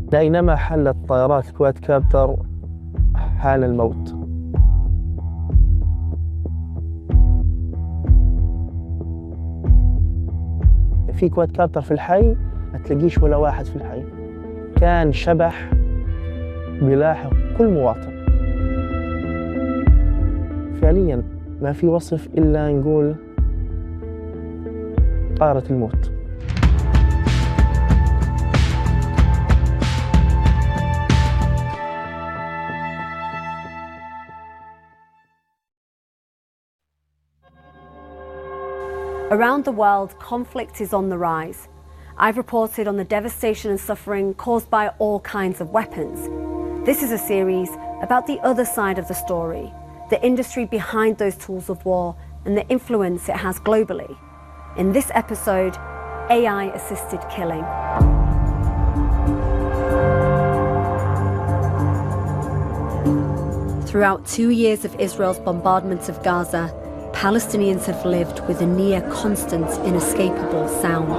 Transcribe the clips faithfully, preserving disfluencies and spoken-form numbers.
أينما حلت طائرات الكواد كابتر حان الموت. في كواد كابتر في الحي ما تلاقيش ولا واحد في الحي، كان شبح بيلاحق كل مواطن. فعليا ما في وصف إلا نقول طائرة الموت. Around the world, conflict is on the rise. I've reported on the devastation and suffering caused by all kinds of weapons. This is a series about the other side of the story, the industry behind those tools of war and the influence it has globally. In this episode, A I-assisted killing. Throughout two years of Israel's bombardment of Gaza, Palestinians have lived with a near constant, inescapable sound.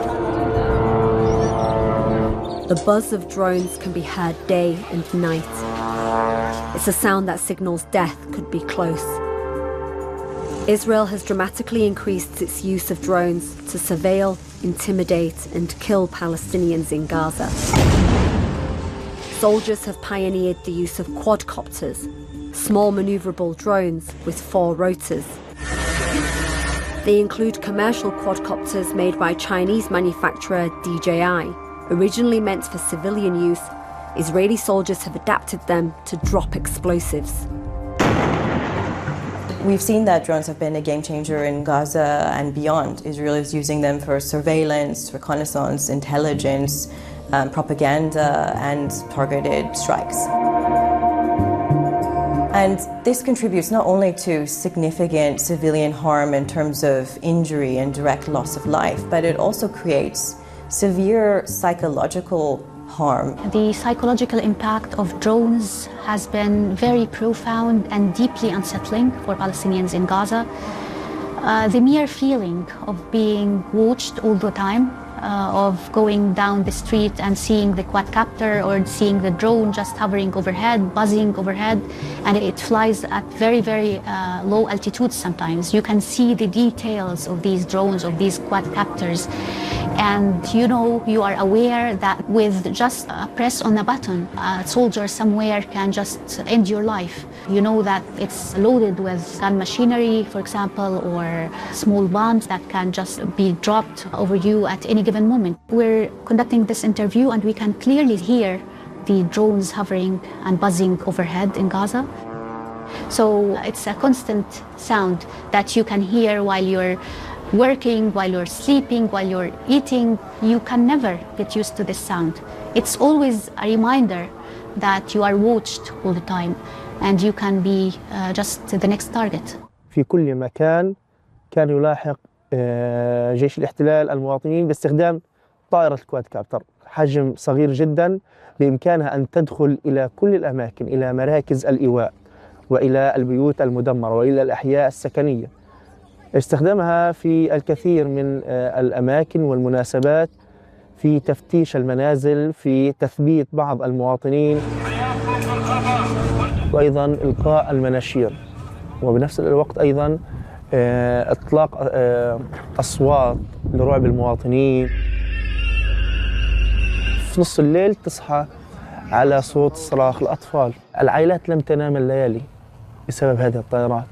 The buzz of drones can be heard day and night. It's a sound that signals death could be close. Israel has dramatically increased its use of drones to surveil, intimidate, and kill Palestinians in Gaza. Soldiers have pioneered the use of quadcopters, small maneuverable drones with four rotors. They include commercial quadcopters made by Chinese manufacturer D J I. Originally meant for civilian use, Israeli soldiers have adapted them to drop explosives. We've seen that drones have been a game changer in Gaza and beyond. Israel is using them for surveillance, reconnaissance, intelligence, um, propaganda, and targeted strikes. And this contributes not only to significant civilian harm in terms of injury and direct loss of life, but it also creates severe psychological harm. The psychological impact of drones has been very profound and deeply unsettling for Palestinians in Gaza. Uh, the mere feeling of being watched all the time, uh, of going down the street and seeing the quadcopter or seeing the drone just hovering overhead, buzzing overhead, and it flies at very, very uh, low altitudes sometimes. You can see the details of these drones, of these quadcopters, and you know, you are aware that with just a press on a button, a soldier somewhere can just end your life. You know that it's loaded with gun machinery, for example, or small bombs that can just be dropped over you at any given moment. We're conducting this interview and we can clearly hear the drones hovering and buzzing overhead in Gaza. So it's a constant sound that you can hear while you're working, while you're sleeping, while you're eating. You can never get used to this sound. It's always a reminder that you are watched all the time and you can be uh, just the next target. في كل مكان كان يلاحق جيش الاحتلال المواطنين باستخدام طائرة الكواد كابتر، حجم صغير جدا بإمكانها أن تدخل إلى كل الأماكن، إلى مراكز الإيواء وإلى البيوت المدمرة وإلى الأحياء السكنية. استخدامها في الكثير من الأماكن والمناسبات، في تفتيش المنازل، في تثبيت بعض المواطنين، وأيضا إلقاء المناشير، وبنفس الوقت أيضا إطلاق أصوات لرعب المواطنين. في نص الليل تصحى على صوت صراخ الأطفال. العائلات لم تنام الليالي بسبب هذه الطائرات.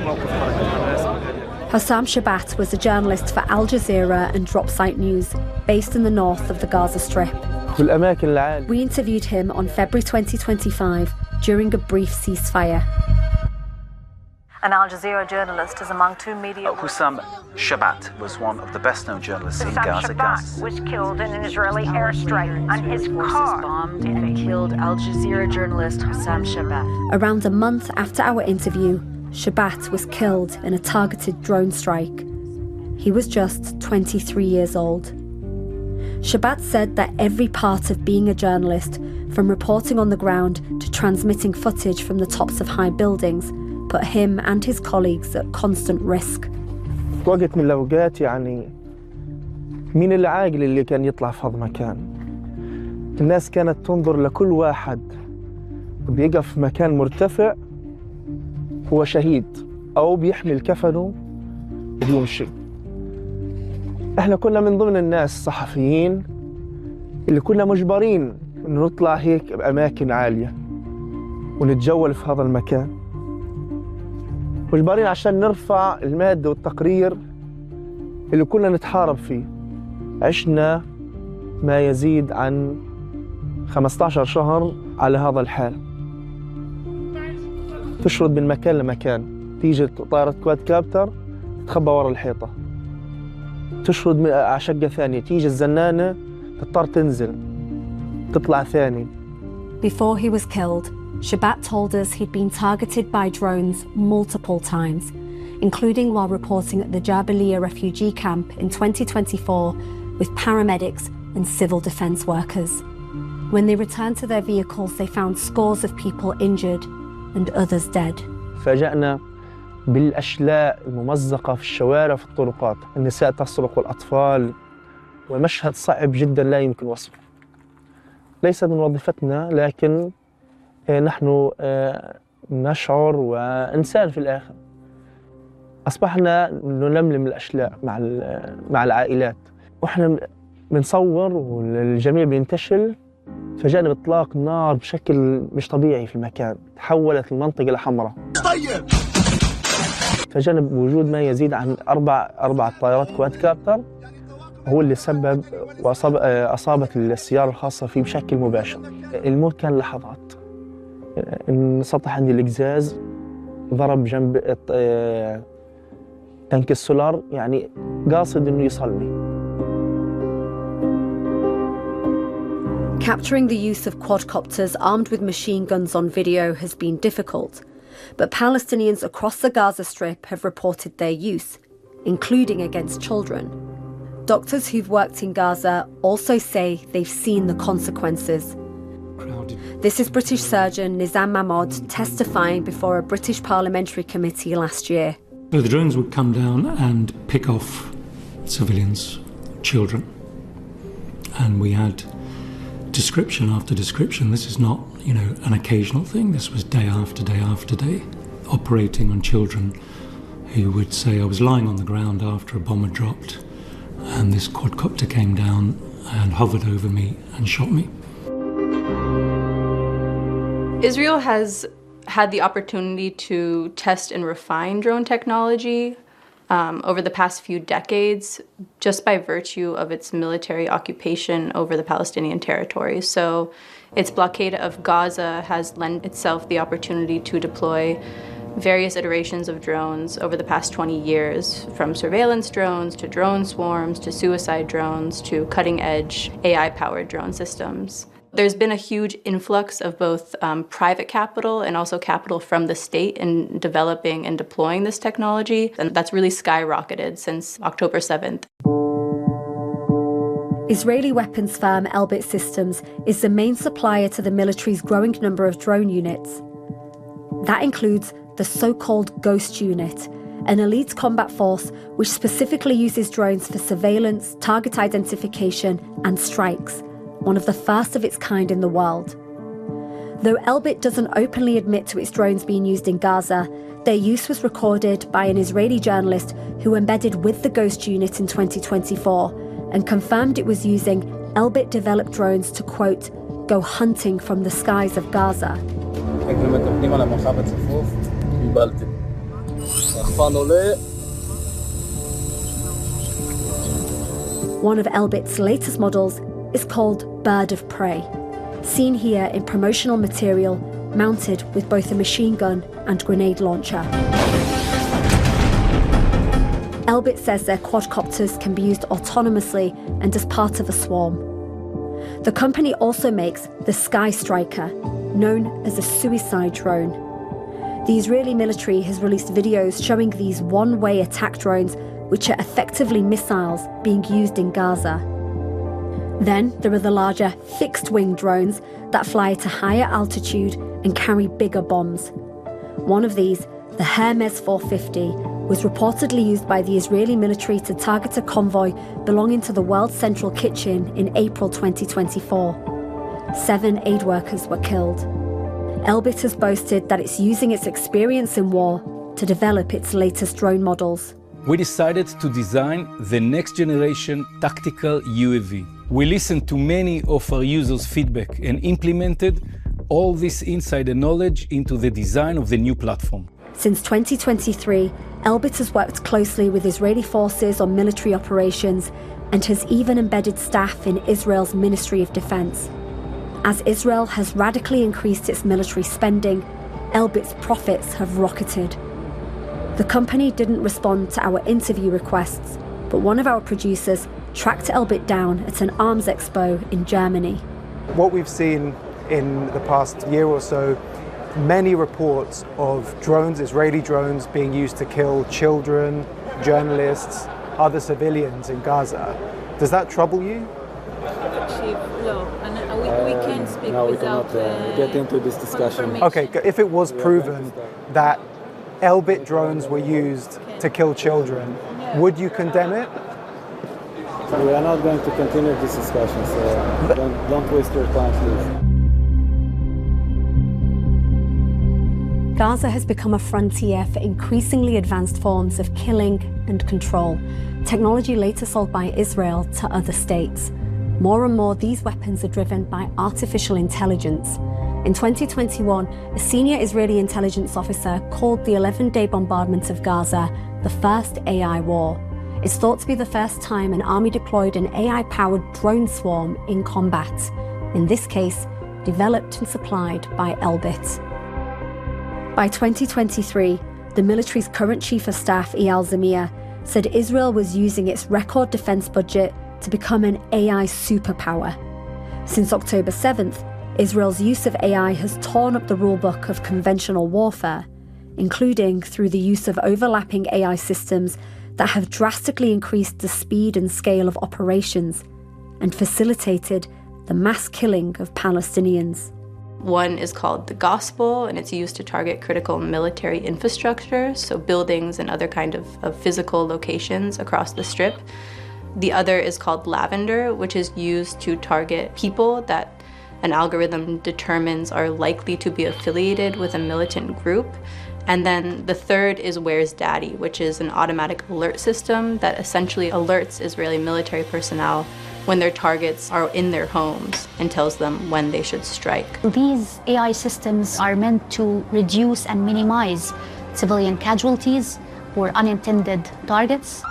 Hossam Shabat was a journalist for Al Jazeera and Dropsite News, based in the north of the Gaza Strip. في الأماكن العالية. We interviewed him on February twenty twenty-five during a brief ceasefire. An Al Jazeera journalist is among two media... Uh, Hossam Shabat was one of the best-known journalists in Gaza. Hossam Shabat was killed in an Israeli airstrike and his car bombed and killed Al Jazeera journalist Hossam Shabat. Around a month after our interview, Shabat was killed in a targeted drone strike. He was just twenty-three years old. Shabat said that every part of being a journalist, from reporting on the ground to transmitting footage from the tops of high buildings, put him and his colleagues at constant risk. وقت من الأوقات يعني مين العاقل اللي كان يطلع في هذا المكان؟ الناس كانت تنظر لكل واحد بيقف في مكان مرتفع هو شهيد أو بيحمل كفنه وبيمشي. إحنا كنا من ضمن الناس الصحفيين اللي كنا مجبرين إنه نطلع هيك بأماكن عالية ونتجول في هذا المكان، مجبرين عشان نرفع المادة والتقرير اللي كنا نتحارب فيه. عشنا ما يزيد عن خمسة عشر شهر على هذا الحال، تشرد من مكان لمكان، تيجي طائرة كواد كابتر تخبى ورا الحيطة، تشرد على شقة ثانية، تيجي الزنانة تضطر تنزل تطلع ثاني. Before he was killed, Shabat told us he'd been targeted by drones multiple times, including while reporting at the Jabalia refugee camp in twenty twenty-four with paramedics and civil defence workers. When they returned to their vehicles, they found scores of people injured and others dead. فاجأنا بالأشلاء الممزقة في الشوارع وفي الطرقات، النساء تصرخ والأطفال، ومشهد صعب جدا لا يمكن وصفه. ليس من وظيفتنا، لكن نحن نشعر وإنسان في الآخر. أصبحنا نلملم الأشلاء مع مع العائلات، وإحنا بنصور والجميع بينتشل. فجأنا بإطلاق نار بشكل مش طبيعي في المكان، تحولت المنطقة لحمراء. فجأنا بوجود ما يزيد عن أربع أربع طائرات كواد كابتر هو اللي سبب وأصاب أصابت السيارة الخاصة فيه بشكل مباشر. الموت كان لحظات. انسطح عندي الإقزاز، ضرب جنب تانك السولار، يعني قاصد إنه يصلني. Capturing the use of quadcopters armed with machine guns on video has been difficult, but Palestinians across the Gaza Strip have reported their use, including against children. Doctors who've worked in Gaza also say they've seen the consequences. This is British surgeon Nizam Mahmoud testifying before a British parliamentary committee last year. So the drones would come down and pick off civilians, children, and we had description after description. This is not, you know, an occasional thing. This was day after day after day, operating on children who would say, I was lying on the ground after a bomb had dropped and this quadcopter came down and hovered over me and shot me. Israel has had the opportunity to test and refine drone technology Um, over the past few decades, just by virtue of its military occupation over the Palestinian territories. So its blockade of Gaza has lent itself the opportunity to deploy various iterations of drones over the past twenty years, from surveillance drones to drone swarms to suicide drones to cutting-edge A I-powered drone systems. There's been a huge influx of both um, private capital and also capital from the state in developing and deploying this technology, and that's really skyrocketed since October seventh. Israeli weapons firm Elbit Systems is the main supplier to the military's growing number of drone units. That includes the so-called Ghost Unit, an elite combat force which specifically uses drones for surveillance, target identification, and strikes, one of the first of its kind in the world. Though Elbit doesn't openly admit to its drones being used in Gaza, their use was recorded by an Israeli journalist who embedded with the Ghost Unit in twenty twenty-four and confirmed it was using Elbit-developed drones to, quote, go hunting from the skies of Gaza. One of Elbit's latest models is called Bird of Prey, seen here in promotional material mounted with both a machine gun and grenade launcher. Elbit says their quadcopters can be used autonomously and as part of a swarm. The company also makes the Sky Striker, known as a suicide drone. The Israeli military has released videos showing these one-way attack drones, which are effectively missiles being used in Gaza. Then there are the larger fixed-wing drones that fly at a higher altitude and carry bigger bombs. One of these, the Hermes four fifty, was reportedly used by the Israeli military to target a convoy belonging to the World Central Kitchen in April twenty twenty-four. seven aid workers were killed. Elbit has boasted that it's using its experience in war to develop its latest drone models. We decided to design the next generation tactical U A V. We listened to many of our users' feedback and implemented all this insight and knowledge into the design of the new platform. Since twenty twenty-three, Elbit has worked closely with Israeli forces on military operations and has even embedded staff in Israel's Ministry of Defense. As Israel has radically increased its military spending, Elbit's profits have rocketed. The company didn't respond to our interview requests, but one of our producers tracked Elbit down at an arms expo in Germany. What we've seen in the past year or so, many reports of drones, Israeli drones, being used to kill children, journalists, other civilians in Gaza. Does that trouble you? Actually, no. And we, we can't speak no, we without cannot uh, get into this discussion. Okay, if it was proven that Elbit drones were used to kill children, would you condemn it? We are not going to continue this discussion, so don't, don't waste your time, please. Gaza has become a frontier for increasingly advanced forms of killing and control, technology later sold by Israel to other states. More and more, these weapons are driven by artificial intelligence. In twenty twenty-one, a senior Israeli intelligence officer called the eleven-day bombardment of Gaza the first A I war. It's thought to be the first time an army deployed an A I-powered drone swarm in combat, in this case, developed and supplied by Elbit. By twenty twenty-three, the military's current chief of staff, Eyal Zamir, said Israel was using its record defense budget to become an A I superpower. Since October seventh, Israel's use of A I has torn up the rulebook of conventional warfare, including through the use of overlapping A I systems that have drastically increased the speed and scale of operations and facilitated the mass killing of Palestinians. One is called the Gospel, and it's used to target critical military infrastructure, so buildings and other kind of, of physical locations across the Strip. The other is called Lavender, which is used to target people that an algorithm determines are likely to be affiliated with a militant group. And then the third is Where's Daddy, which is an automatic alert system that essentially alerts Israeli military personnel when their targets are in their homes and tells them when they should strike. These A I systems are meant to reduce and minimize civilian casualties or unintended targets.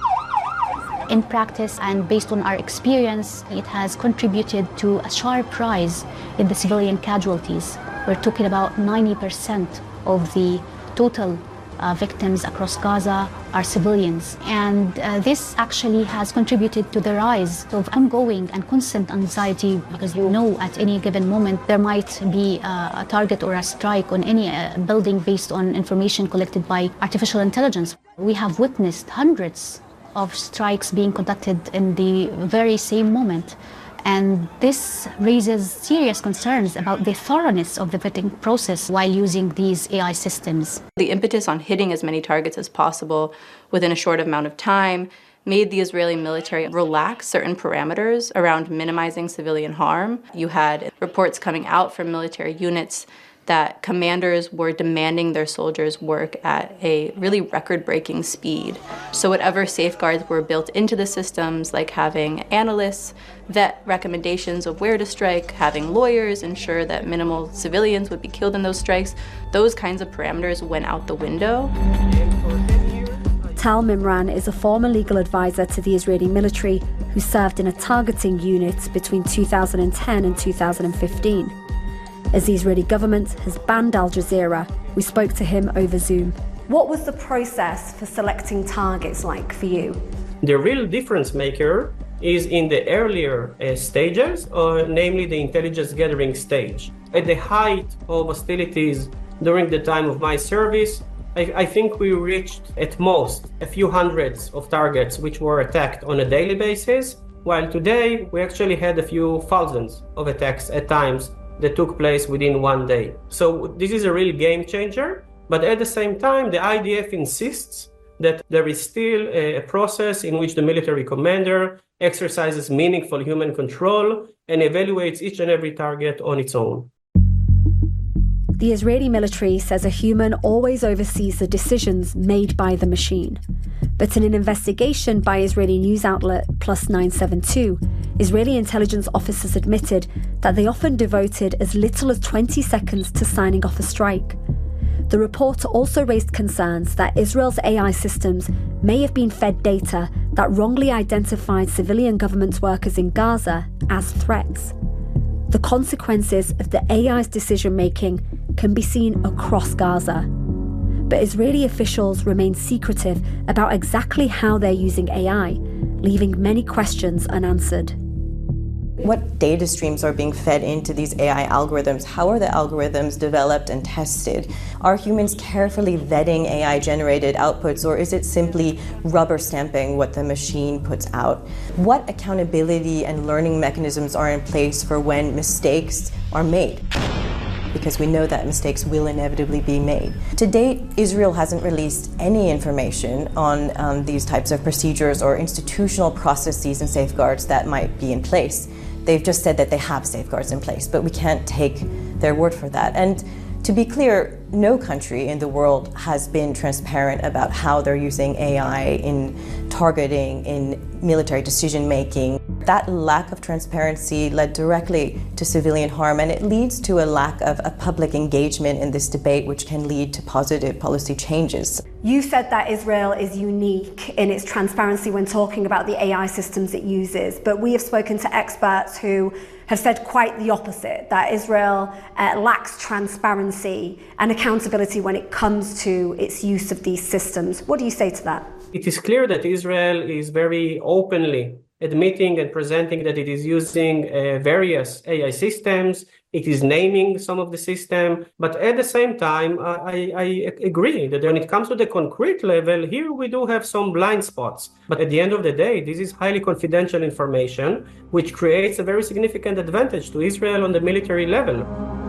In practice and based on our experience, it has contributed to a sharp rise in the civilian casualties. We're talking about ninety percent of the total uh, victims across Gaza are civilians. And uh, this actually has contributed to the rise of ongoing and constant anxiety, because you know at any given moment there might be uh, a target or a strike on any uh, building based on information collected by artificial intelligence. We have witnessed hundreds of strikes being conducted in the very same moment. And this raises serious concerns about the thoroughness of the vetting process while using these A I systems. The impetus on hitting as many targets as possible within a short amount of time made the Israeli military relax certain parameters around minimizing civilian harm. You had reports coming out from military units that commanders were demanding their soldiers work at a really record-breaking speed. So whatever safeguards were built into the systems, like having analysts vet recommendations of where to strike, having lawyers ensure that minimal civilians would be killed in those strikes, those kinds of parameters went out the window. Tal Mimran is a former legal advisor to the Israeli military who served in a targeting unit between two thousand ten and two thousand fifteen. As the Israeli government has banned Al Jazeera, we spoke to him over Zoom. What was the process for selecting targets like for you? The real difference maker is in the earlier uh, stages, or namely the intelligence gathering stage. At the height of hostilities during the time of my service, I, I think we reached at most a few hundreds of targets which were attacked on a daily basis, while today we actually had a few thousands of attacks at times that took place within one day. So this is a real game changer, but at the same time, the I D F insists that there is still a, a process in which the military commander exercises meaningful human control, and evaluates each and every target on its own. The Israeli military says a human always oversees the decisions made by the machine. But in an investigation by Israeli news outlet Plus nine seventy-two, Israeli intelligence officers admitted that they often devoted as little as twenty seconds to signing off a strike. The report also raised concerns that Israel's A I systems may have been fed data that wrongly identified civilian government workers in Gaza as threats. The consequences of the A I's decision-making can be seen across Gaza. But Israeli officials remain secretive about exactly how they're using A I, leaving many questions unanswered. What data streams are being fed into these A I algorithms? How are the algorithms developed and tested? Are humans carefully vetting A I-generated outputs, or is it simply rubber stamping what the machine puts out? What accountability and learning mechanisms are in place for when mistakes are made? Because we know that mistakes will inevitably be made. To date, Israel hasn't released any information on um, these types of procedures or institutional processes and safeguards that might be in place. They've just said that they have safeguards in place, but we can't take their word for that. And to be clear, no country in the world has been transparent about how they're using A I in targeting, in military decision-making. That lack of transparency led directly to civilian harm, and it leads to a lack of a public engagement in this debate, which can lead to positive policy changes. You said that Israel is unique in its transparency when talking about the A I systems it uses, but we have spoken to experts who have said quite the opposite, that Israel uh, lacks transparency and accountability when it comes to its use of these systems. What do you say to that? It is clear that Israel is very openly admitting and presenting that it is using uh, various A I systems. It is naming some of the system, but at the same time, I, I agree that when it comes to the concrete level, here we do have some blind spots. But at the end of the day, this is highly confidential information, which creates a very significant advantage to Israel on the military level.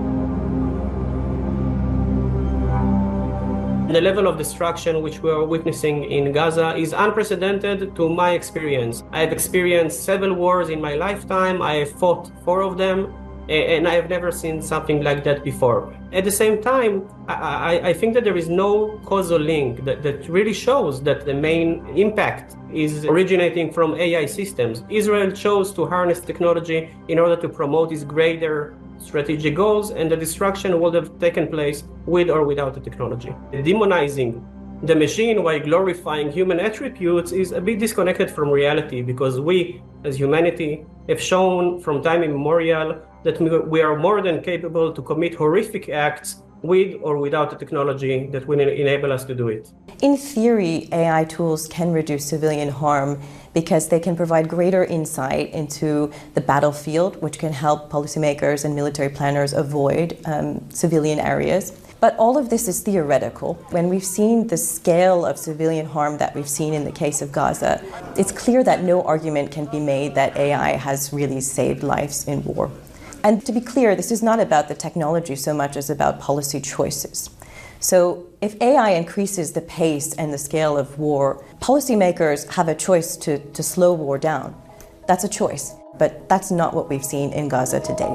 The level of destruction which we are witnessing in Gaza is unprecedented to my experience. I have experienced several wars in my lifetime. I have fought four of them, and I have never seen something like that before. At the same time, I, I think that there is no causal link that, that really shows that the main impact is originating from A I systems. Israel chose to harness technology in order to promote its greater strategic goals, and the destruction would have taken place with or without the technology. Demonizing the machine while glorifying human attributes is a bit disconnected from reality, because we, as humanity, have shown from time immemorial that we are more than capable to commit horrific acts with or without the technology that will enable us to do it. In theory, A I tools can reduce civilian harm because they can provide greater insight into the battlefield, which can help policymakers and military planners avoid um, civilian areas. But all of this is theoretical. When we've seen the scale of civilian harm that we've seen in the case of Gaza, it's clear that no argument can be made that A I has really saved lives in war. And to be clear, this is not about the technology so much as about policy choices. So if A I increases the pace and the scale of war, policymakers have a choice to, to slow war down. That's a choice, but that's not what we've seen in Gaza to date.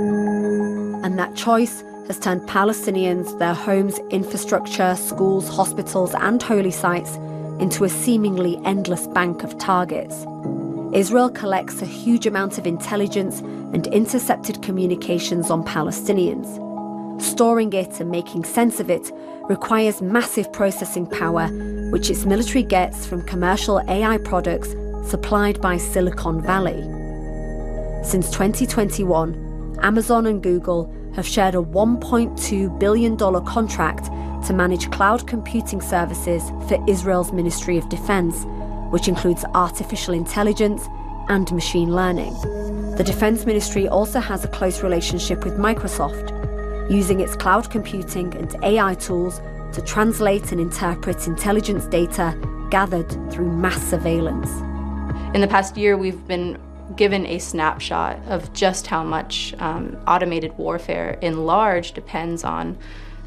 And that choice has turned Palestinians, their homes, infrastructure, schools, hospitals, and holy sites into a seemingly endless bank of targets. Israel collects a huge amount of intelligence and intercepted communications on Palestinians. Storing it and making sense of it requires massive processing power, which its military gets from commercial A I products supplied by Silicon Valley. Since twenty twenty-one, Amazon and Google have shared a one point two billion dollars contract to manage cloud computing services for Israel's Ministry of Defense, which includes artificial intelligence and machine learning. The Defense Ministry also has a close relationship with Microsoft, using its cloud computing and A I tools to translate and interpret intelligence data gathered through mass surveillance. In the past year, we've been given a snapshot of just how much um, automated warfare in large depends on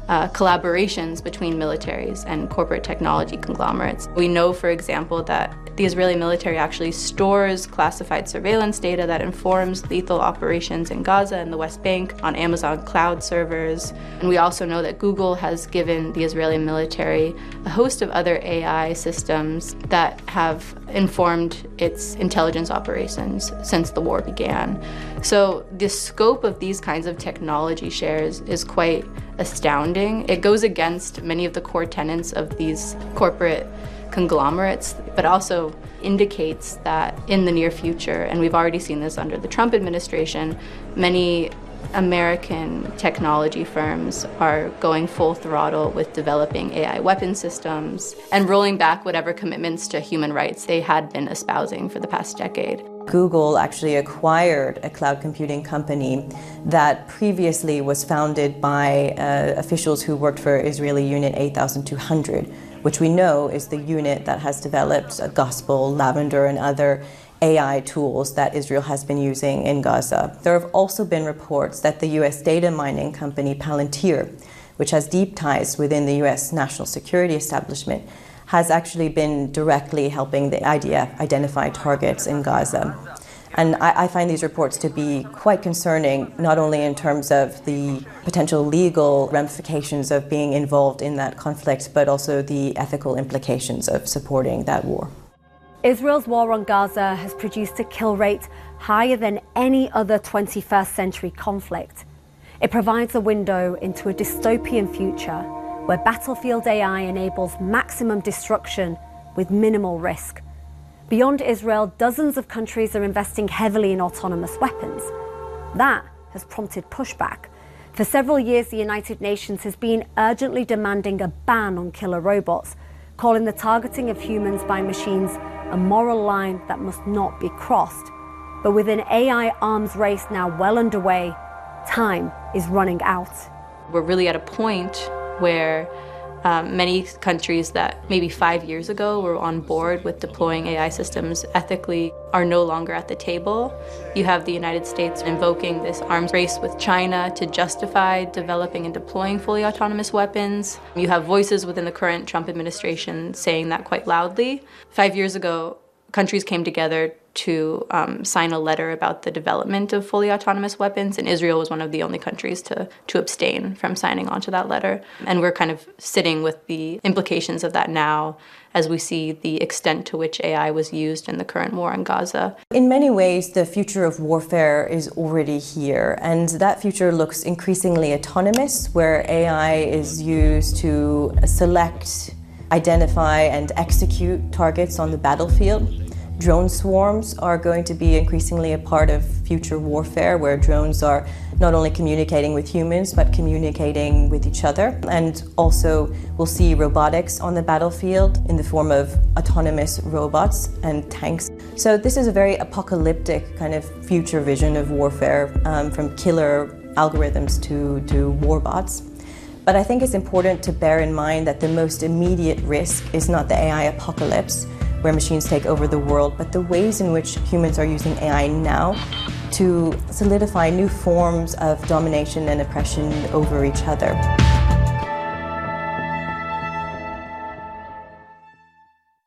uh, collaborations between militaries and corporate technology conglomerates. We know, for example, that the Israeli military actually stores classified surveillance data that informs lethal operations in Gaza and the West Bank on Amazon cloud servers. And we also know that Google has given the Israeli military a host of other A I systems that have informed its intelligence operations since the war began. So the scope of these kinds of technology shares is quite astounding. It goes against many of the core tenets of these corporate conglomerates, but also indicates that in the near future, and we've already seen this under the Trump administration, many American technology firms are going full throttle with developing A I weapon systems and rolling back whatever commitments to human rights they had been espousing for the past decade. Google actually acquired a cloud computing company that previously was founded by uh, officials who worked for Israeli Unit eight thousand two hundred, which we know is the unit that has developed uh, Gospel, Lavender, and other A I tools that Israel has been using in Gaza. There have also been reports that the U S data mining company Palantir, which has deep ties within the U S national security establishment, has actually been directly helping the I D F identify targets in Gaza. And I, I find these reports to be quite concerning, not only in terms of the potential legal ramifications of being involved in that conflict, but also the ethical implications of supporting that war. Israel's war on Gaza has produced a kill rate higher than any other twenty-first century conflict. It provides a window into a dystopian future where battlefield A I enables maximum destruction with minimal risk. Beyond Israel, dozens of countries are investing heavily in autonomous weapons. That has prompted pushback. For several years, the United Nations has been urgently demanding a ban on killer robots, calling the targeting of humans by machines a moral line that must not be crossed. But with an A I arms race now well underway, time is running out. We're really at a point where um, many countries that maybe five years ago were on board with deploying A I systems ethically are no longer at the table. You have the United States invoking this arms race with China to justify developing and deploying fully autonomous weapons. You have voices within the current Trump administration saying that quite loudly. Five years ago, countries came together to um, sign a letter about the development of fully autonomous weapons, and Israel was one of the only countries to, to abstain from signing on to that letter. And we're kind of sitting with the implications of that now as we see the extent to which A I was used in the current war in Gaza. In many ways, the future of warfare is already here, and that future looks increasingly autonomous, where A I is used to select, identify, and execute targets on the battlefield. Drone swarms are going to be increasingly a part of future warfare, where drones are not only communicating with humans, but communicating with each other. And also, we'll see robotics on the battlefield in the form of autonomous robots and tanks. So this is a very apocalyptic kind of future vision of warfare, um, from killer algorithms to, to war bots. But I think it's important to bear in mind that the most immediate risk is not the A I apocalypse, where machines take over the world, but the ways in which humans are using A I now to solidify new forms of domination and oppression over each other.